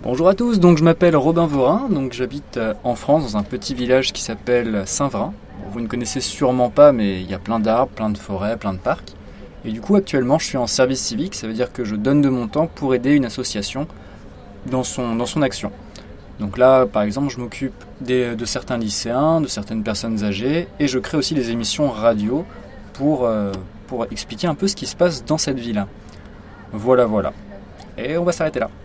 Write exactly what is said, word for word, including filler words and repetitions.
Bonjour à tous, donc je m'appelle Robin Vorin, donc j'habite en France dans un petit village qui s'appelle Saint-Vrain. Vous ne connaissez sûrement pas, mais il y a plein d'arbres, plein de forêts, plein de parcs. Et du coup actuellement je suis en service civique, ça veut dire que je donne de mon temps pour aider une association dans son, dans son action. Donc là par exemple je m'occupe des, de certains lycéens, de certaines personnes âgées, et je crée aussi des émissions radio pour, euh, pour expliquer un peu ce qui se passe dans cette ville. Voilà voilà. Et on va s'arrêter là.